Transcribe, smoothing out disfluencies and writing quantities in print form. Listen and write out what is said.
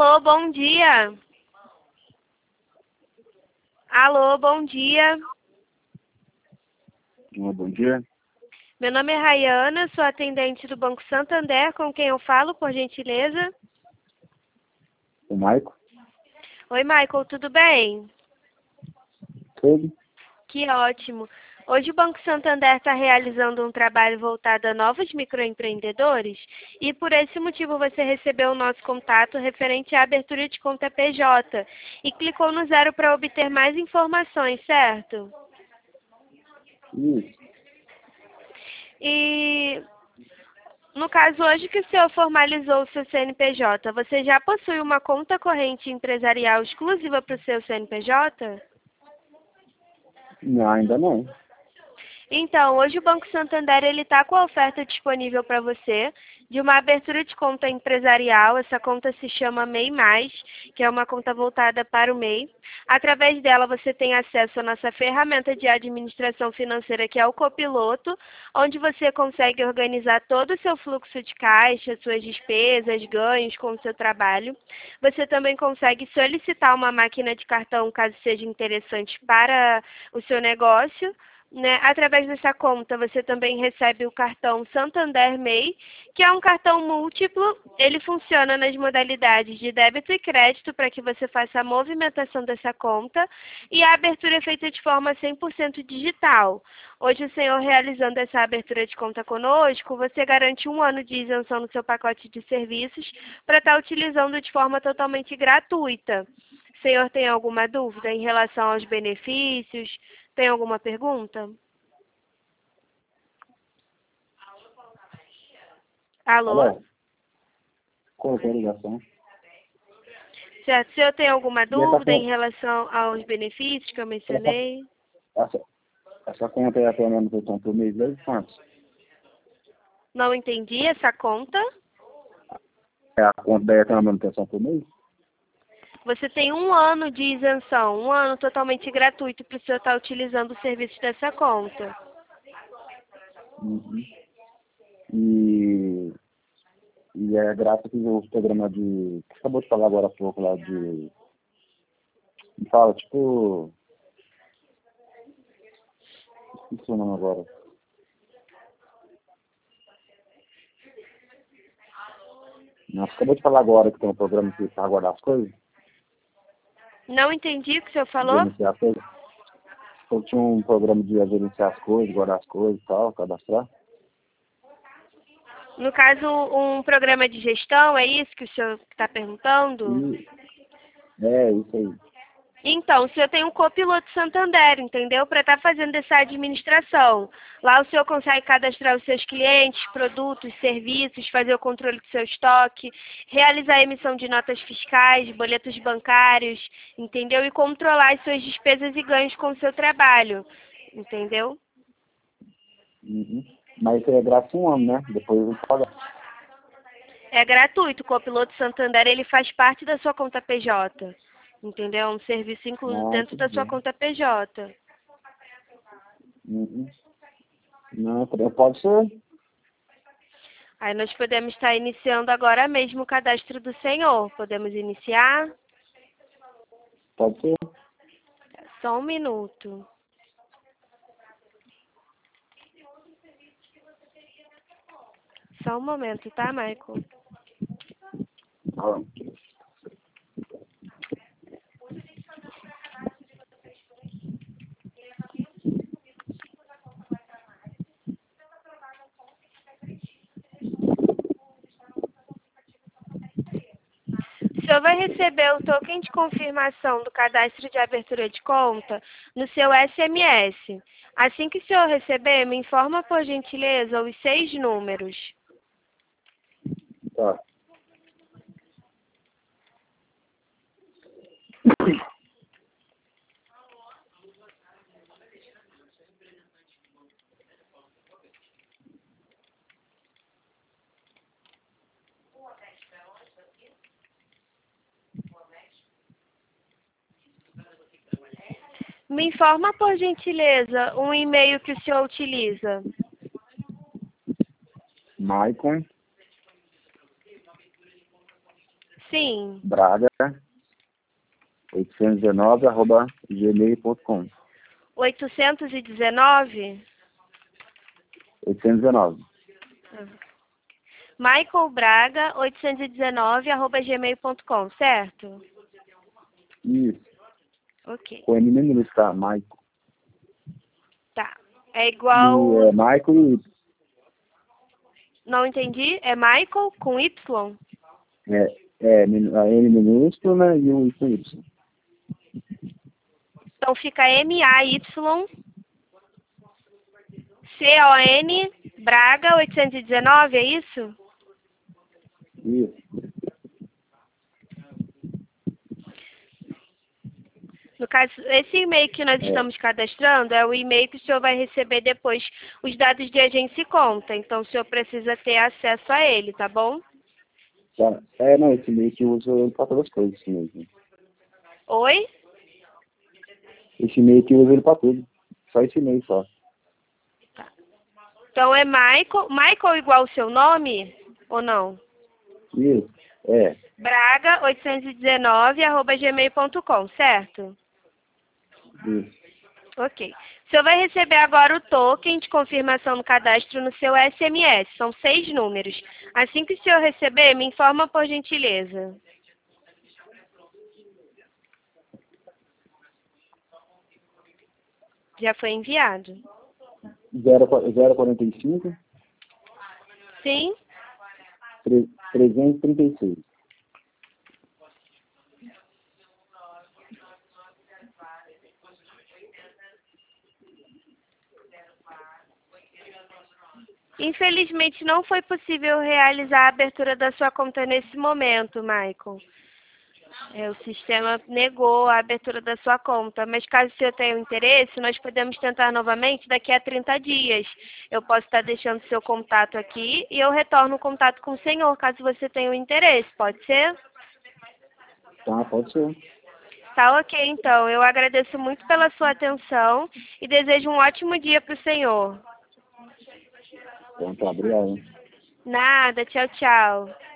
Alô, bom dia. Alô, bom dia. Bom dia. Meu nome é Rayana, sou atendente do Banco Santander, com quem eu falo, por gentileza? O Maico. Oi, Michael, tudo bem? Tudo? Que ótimo. Hoje o Banco Santander está realizando um trabalho voltado a novos microempreendedores e por esse motivo você recebeu o nosso contato referente à abertura de conta PJ e clicou no 0 para obter mais informações, certo? Isso. E no caso hoje que o senhor formalizou o seu CNPJ, você já possui uma conta corrente empresarial exclusiva para o seu CNPJ? Não, ainda não. Então, hoje o Banco Santander ele está com a oferta disponível para você de uma abertura de conta empresarial. Essa conta se chama MEI+, que é uma conta voltada para o MEI. Através dela você tem acesso à nossa ferramenta de administração financeira, que é o Copiloto, onde você consegue organizar todo o seu fluxo de caixa, suas despesas, ganhos com o seu trabalho. Você também consegue solicitar uma máquina de cartão, caso seja interessante para o seu negócio. Né? Através dessa conta, você também recebe o cartão Santander MEI, que é um cartão múltiplo. Ele funciona nas modalidades de débito e crédito para que você faça a movimentação dessa conta e a abertura é feita de forma 100% digital. Hoje, o senhor realizando essa abertura de conta conosco, você garante 1 ano de isenção no seu pacote de serviços para estar utilizando de forma totalmente gratuita. O senhor tem alguma dúvida em relação aos benefícios? Tem alguma pergunta? Alô? Alô? Cortou a ligação. Certo. O senhor tem alguma E dúvida em relação aos benefícios que eu mencionei? essa conta é até a manutenção por mês, desde quantos? Não entendi essa conta. É a conta daí tem uma manutenção por mês? Você tem 1 ano de isenção, 1 ano totalmente gratuito para o senhor estar utilizando os serviços dessa conta. Uhum. E é grátis o programa de... que acabou de falar agora há pouco lá de... Me fala, tipo... Esqueci o nome agora. Nossa, acabou de falar agora que tem um programa que para guardar as coisas. Não entendi o que o senhor falou? Gerenciar as coisas. Eu tinha um programa de gerenciar as coisas, guardar as coisas e tal, cadastrar. No caso, um programa de gestão, é isso que o senhor está perguntando? Isso aí. Então, o senhor tem um copiloto Santander, entendeu? Para estar fazendo essa administração. Lá o senhor consegue cadastrar os seus clientes, produtos, serviços, fazer o controle do seu estoque, realizar a emissão de notas fiscais, boletos bancários, entendeu? E controlar as suas despesas e ganhos com o seu trabalho, entendeu? Uhum. Mas isso aí é grátis 1 ano, né? Depois eu vou pagar. É gratuito, o copiloto Santander ele faz parte da sua conta PJ, entendeu? É um serviço incluso dentro da sua Entendi. conta PJ. Uhum. Não, pode ser. Aí nós podemos estar iniciando agora mesmo o cadastro do senhor. Podemos iniciar? Pode ser. Só um minuto. Só um momento, tá, Michael? Ah, O senhor vai receber o token de confirmação do cadastro de abertura de conta no seu SMS. Assim que o senhor receber, me informa por gentileza os 6 números. tá. Me informa por gentileza um e-mail que o senhor utiliza. Maicon, Sim. Braga 819@gmail.com. 819? 819. Michael Braga 819@gmail.com, certo? Isso. Ok. Com M minúsculo, tá? Michael. Tá. É E igual... é Michael e Não entendi. É Michael com Y? a N minúsculo, né? E o Y com Y. Então fica MAYCON Braga 819, é isso? Isso. No caso, esse e-mail que nós estamos cadastrando é o e-mail que o senhor vai receber depois os dados de agência e conta. Então, o senhor precisa ter acesso a ele, tá bom? Tá. Não, esse e-mail que eu uso ele pra todas as coisas, esse e-mail. Oi? Esse e-mail que eu uso ele pra tudo. Só esse e-mail só. Então, é Michael. Michael igual o seu nome? Ou não? Isso. Braga 819@gmail.com, certo? Isso. Ok. O senhor vai receber agora o token de confirmação do cadastro no seu SMS. São 6 números. Assim que o senhor receber, me informa por gentileza. Já foi enviado? 045 Sim? 336. Infelizmente, não foi possível realizar a abertura da sua conta nesse momento, Michael. O sistema negou a abertura da sua conta, mas caso o senhor tenha interesse, nós podemos tentar novamente daqui a 30 dias. Eu posso estar deixando seu contato aqui e eu retorno o contato com o senhor, caso você tenha um interesse. Pode ser? Tá, pode ser. Tá ok, então. Eu agradeço muito pela sua atenção e desejo um ótimo dia para o senhor. Então tá, obrigado. Nada, tchau, tchau.